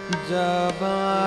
जब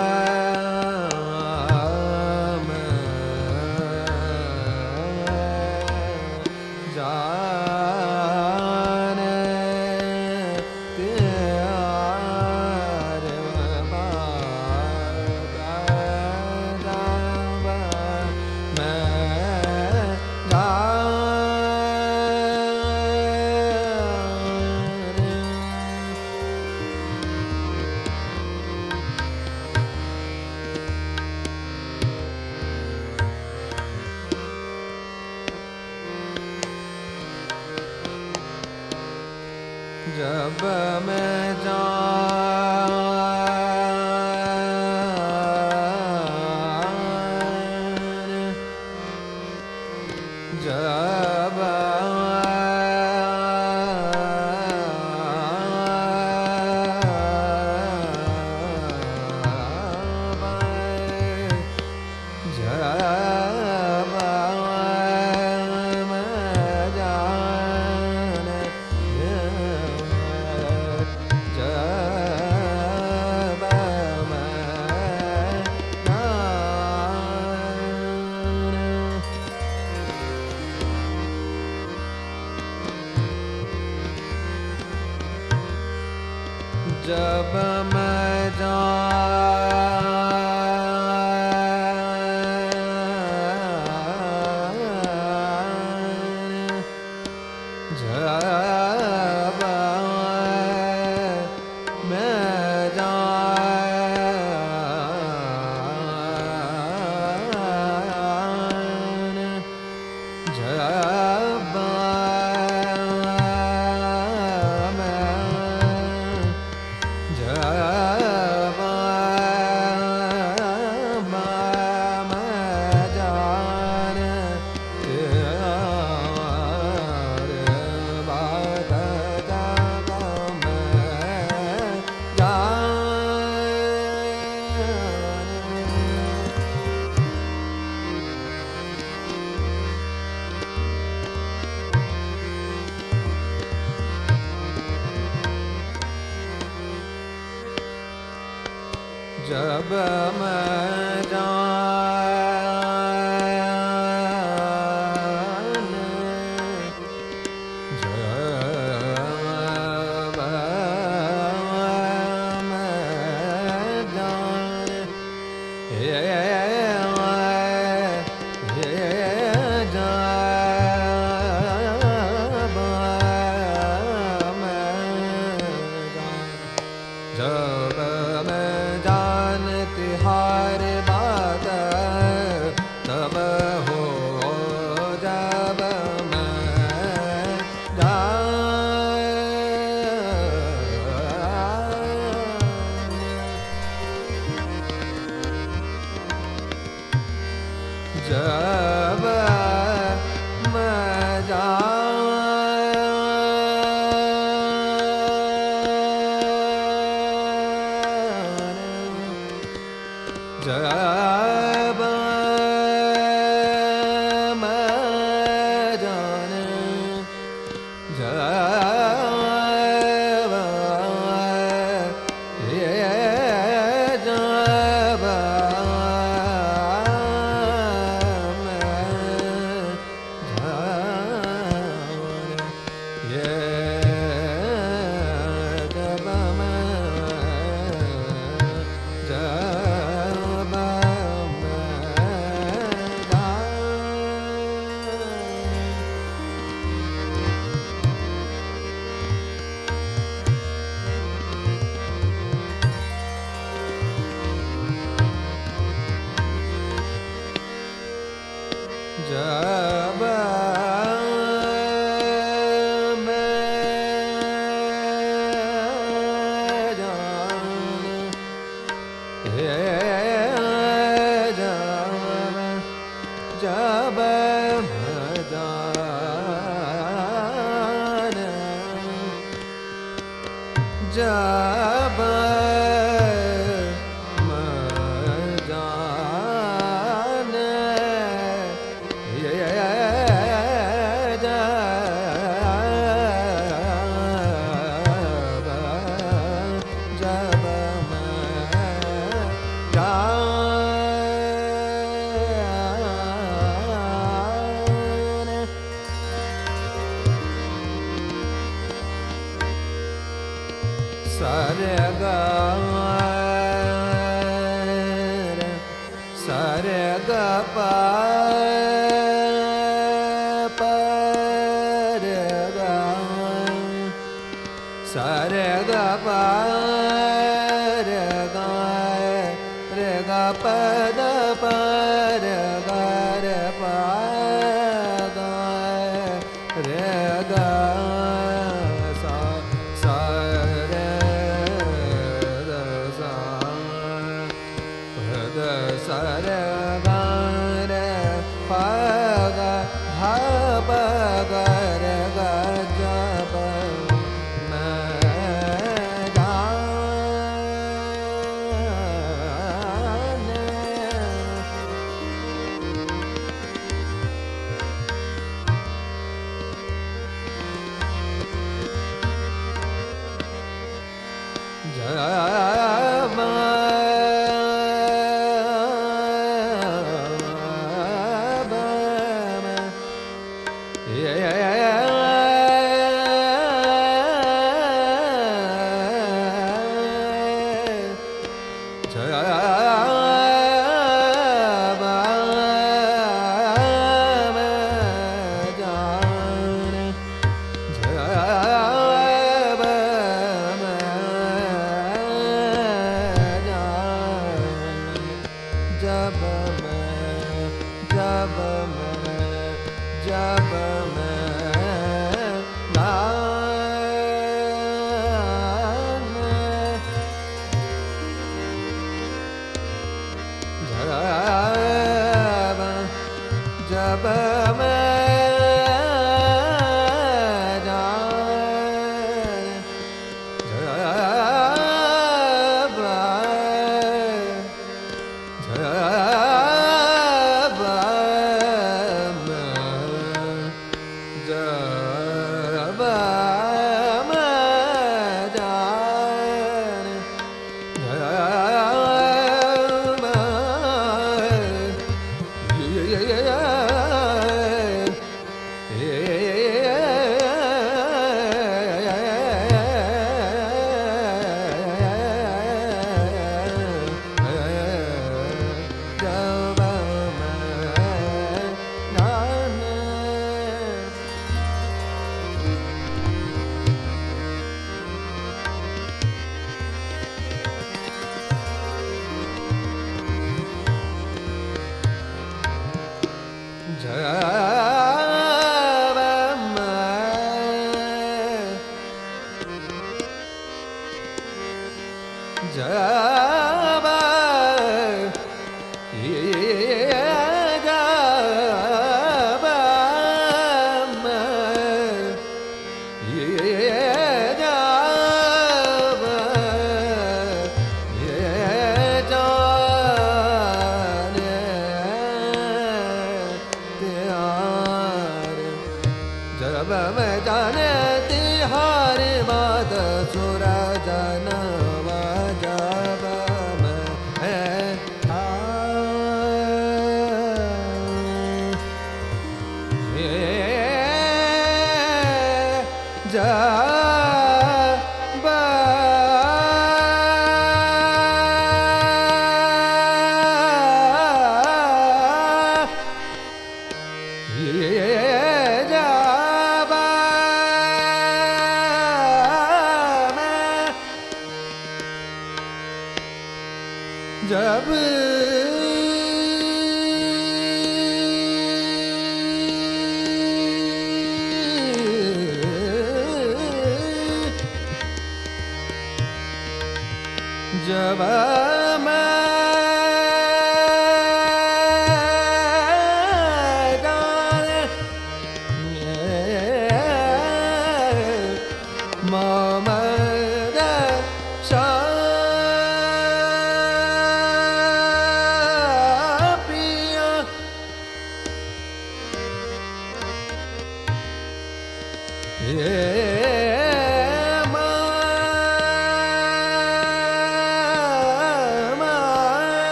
जब मैं जब जब मैं जब मैं जब मैं जान जब मैं जान जब मैं तिहार बात तब हो जब मैं जब मैं जब मैं जान जब जब जब मैं जान जब मैं जान जब जब मैं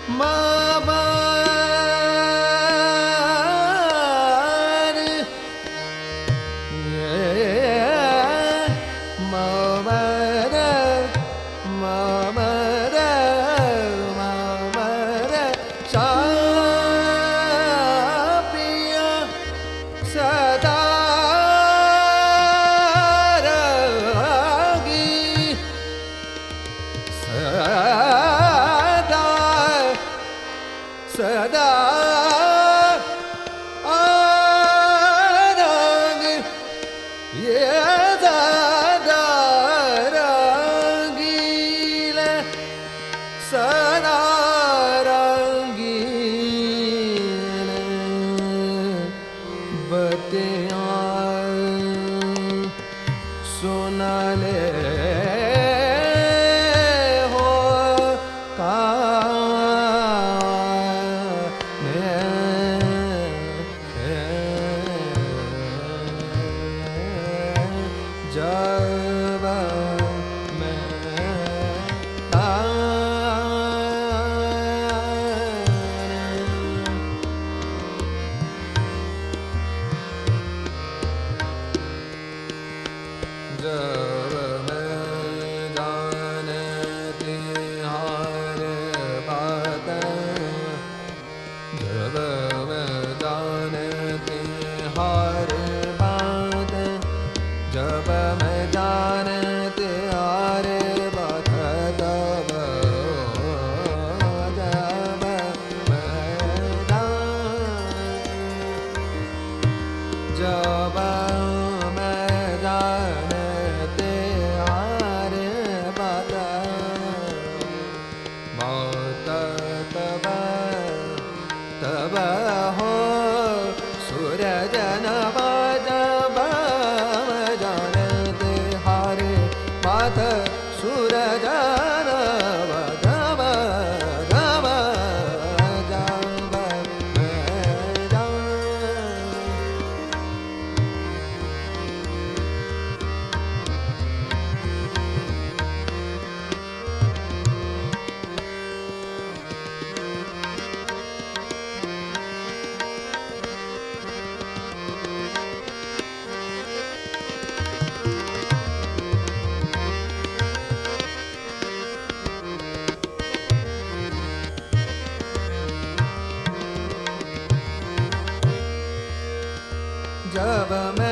जब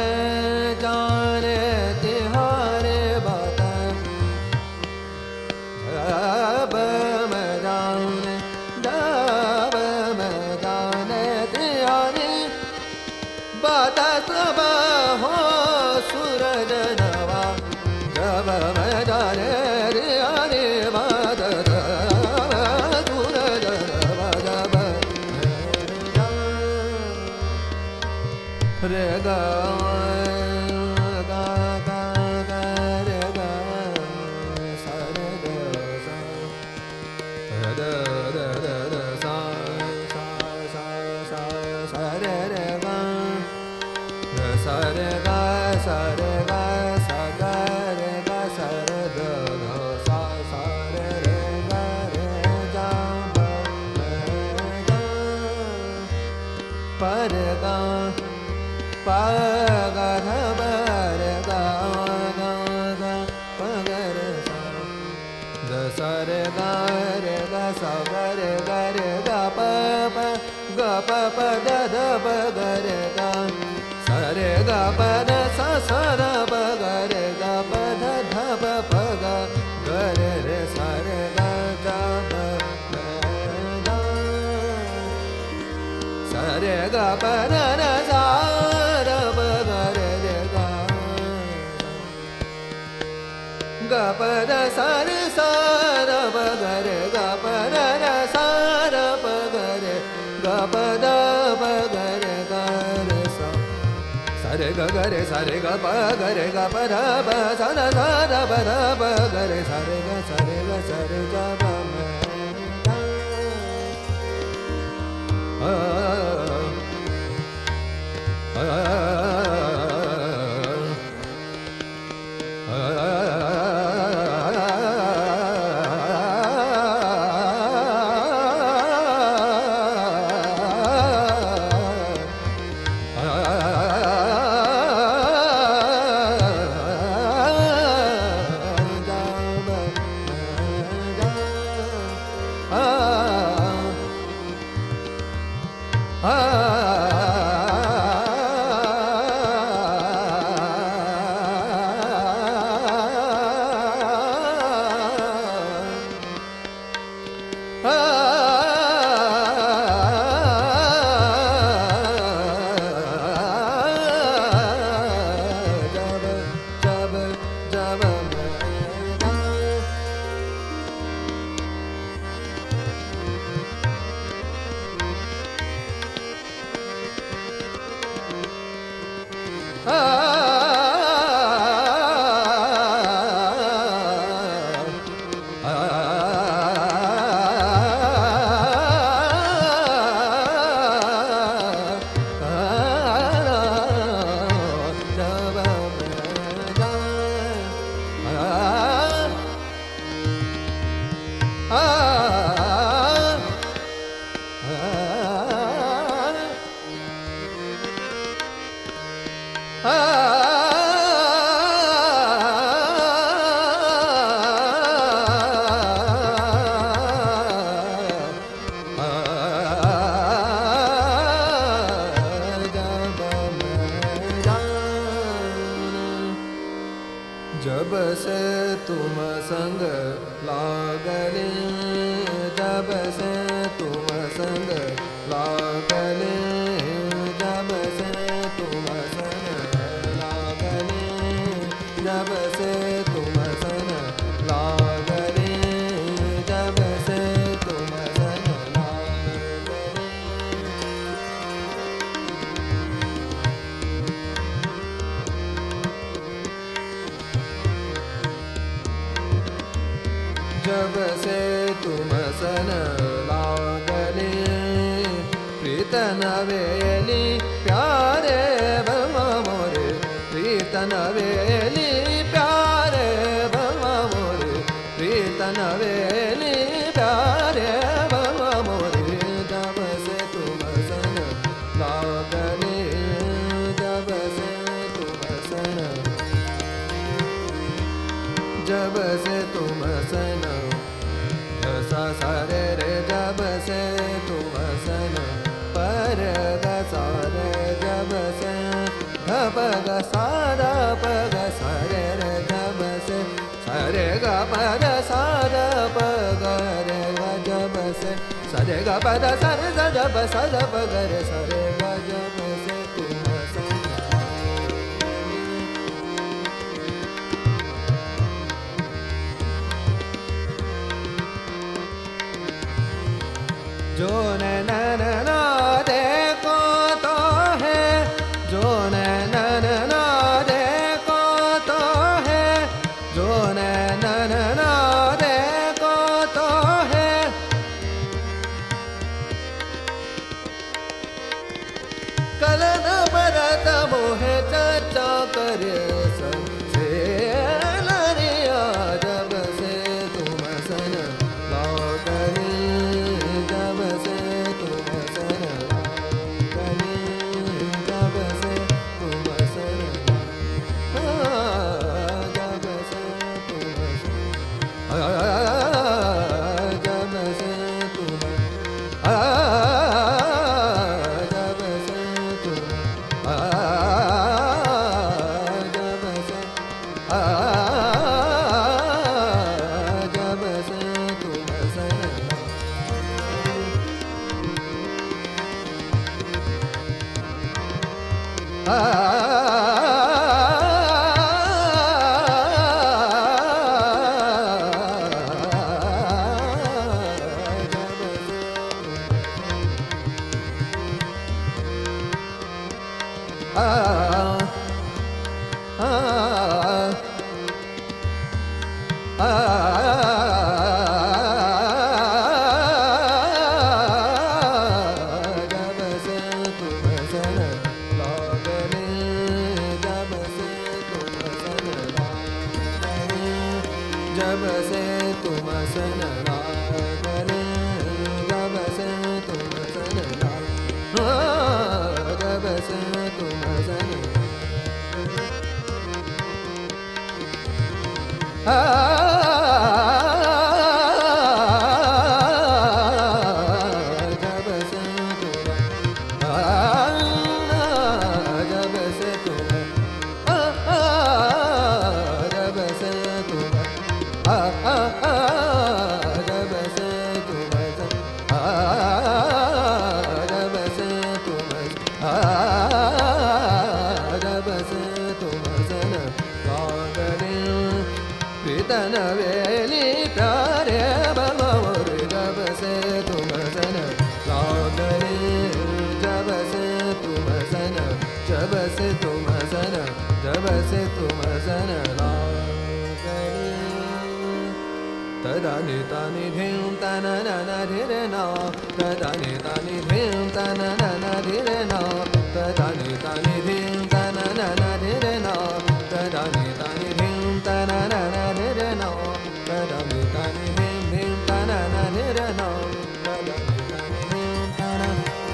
मैं जाने तिहारे बात, जब मैं जाने तिहारे बात, सब हो सूरज नवा। जब मैं जाने तिहारे बात, सूरज नवा। जब रे गा गा गा गा रे गा सा रे गा सा द द द द सा सा सा सा सा रे रे गा सा रे गा सा रे गा सा गा रे गा सा रे द ध सा सा रे रे गा रे जा ब गा पर गा pa ga tha ba re ga ga ga pa ga re sa da sa re ga sa ga pa pa da da pa ga re ga sa re ga pa da sa ra pa ga re ga pa da dha pa ga re re sa re ga ja pa ga sa re ga pa da na sa ga pa da sa re sa ra pa ga re ga pa da ra sa ra pa ga re ga pa da pa ga re ga re sa sa re ga pa ga re ga pa da pa sa ra pa da pa ga re sa re ga pa ma तुम संग लागले, जब से तुम संग लागले, जब से तुम संग लागले, जब से तुम संग लागले, जब से तुम संग लागले। जब से तुम सन लागले, प्रीत नवेली प्यारे बलमा मोरे, प्रीत नवेली प्यारे बलमा मोरे, प्रीत नवेली प्यारे बलमा मोरे। जब से तुम सन लागले, जब से तुम सन, जब से तुम सन, सा सा रे रे, जब से तुम सन, पर ग सा रे, जब से ध प ग सा द प ग सा रे रे, जब से सा रे ग प द सा द प ग रे ग, जब से सा रे ग प द सा रे सा जब सा द प ग रे सा रे ग, जब से तुम सन। जो नैनन ना देखो तो है, जो नैनन ना देखो तो है, जो नैनन ना देखो तो है, कलन भरत मोहे चर्चा करे सबसे लरिया, जब से तुम सन लागले, जब से तुम सन लागले, जब से तुम सन, जब से तुम सन, जब से तुम, जब से तुम, जब से, जब से तुम सन। जब से तुम सन लागले, जब से तुम सन लागले, जब से तुम सन, जब से तुम, जब से तुम, जब से तुम, जब से तुम, जब से तुम, जब से तुम सन लागले, प्रीत नवेली प्यारे बलमा मोरे, जब से तुम सन लागले, जब से तुम सन, जब से तुम सन, जब से तुम सन लागले। तदा नि तानि धिं तना न न धिरे न, तदा नि तानि धिं तना न न धिरे न, तदा नि तानि धिं तना न न धिरे न, तदा नि तानि धिं तना न न धिरे न, तदा नि तानि धिं धिं तना न धिरे न, तदा नि तानि धिं तना,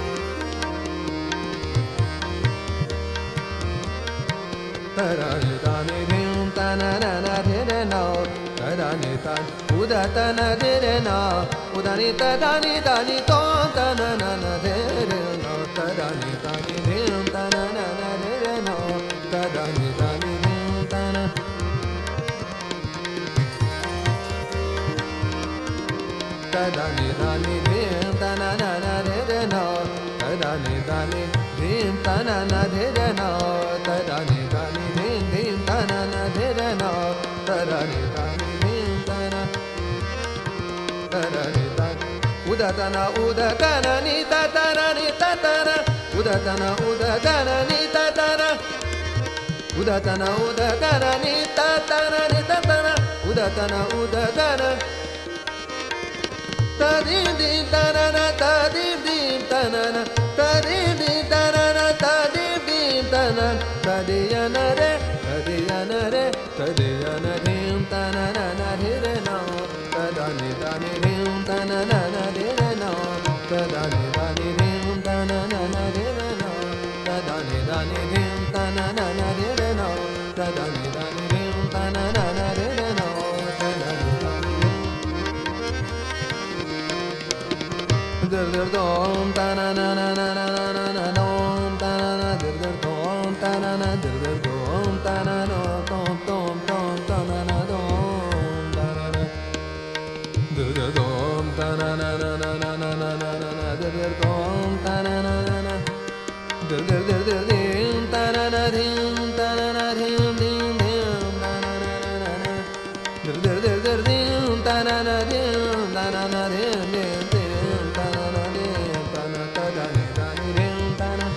तदा नि तानि धिं तना न न धिरे न, तदा नि तानि उदत न धिरे न, उदनि तदा नि तानि तो तन न न धिरे न, तदा नि तानि धिं तना न न धिरे न, तदा नि तानि धिं तना, ni dim ta na na de re na ta da ni dim dim ta na na de re na ta da ni dim ta na ta da ni ta udatana udatana ni ta ta na ni ta ta na udatana udatana ni ta ta na udatana udatana ni ta ta na ni ta ta na udatana udatana ta dim dim ta na na ta dim dim ta na na ta dim dim ta na na ta dim dim ta na ta di ya na re ta di ya na re ta di ya na dim ta na na na re re na ta da ni dim ta na na na re re na ta da ni dim ta na na na re re na ta da ni dim ta na na na re re na ta da ni dim ta na na na re re na ta da ni dir dir dom ta na na na na na na na na dom ta na na dir dir dom ta na na dir dir dom ta na na dom dom dom ta na na dom ta na na dir dir dom ta na na na na na na na na na na dir dir dom ta na na na na dir dir dir dir dim ta na na dim ta na na dim dim dim ta na na na na na dir dir dir dir dim ta na na dim ta na na dim dim dim ta na na dim ta na ta da ni dim ta na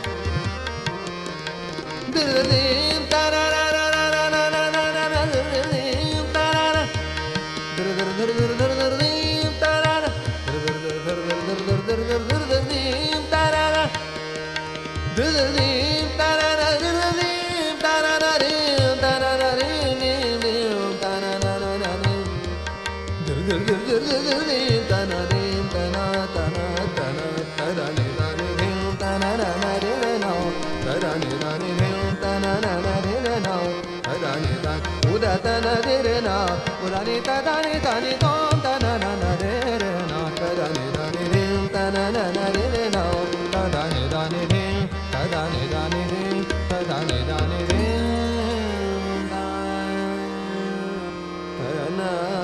dir dir dim ta na na na na na na na na na na dir dir dim ta na na dir dir dir dir dir dir dim ta na na dir dir dir dir dir dir dir dir dir dir dim ta na na dir dir dim ta na na dir dir dim ta na na dim ta na na dim dim dim ta na na na na dim dir dir dir dir dir dir dim ta na dim ta na ta na ta na ta da ni dim ta na na na re re na ta da ni dim ta na na na re re na ta da ni uda ta na re re na uda ni ta da ni dom ta na na na re re na ta da ni dim ta na na na re re na ta da ni dim ta da ni dim ta da ni dim ta na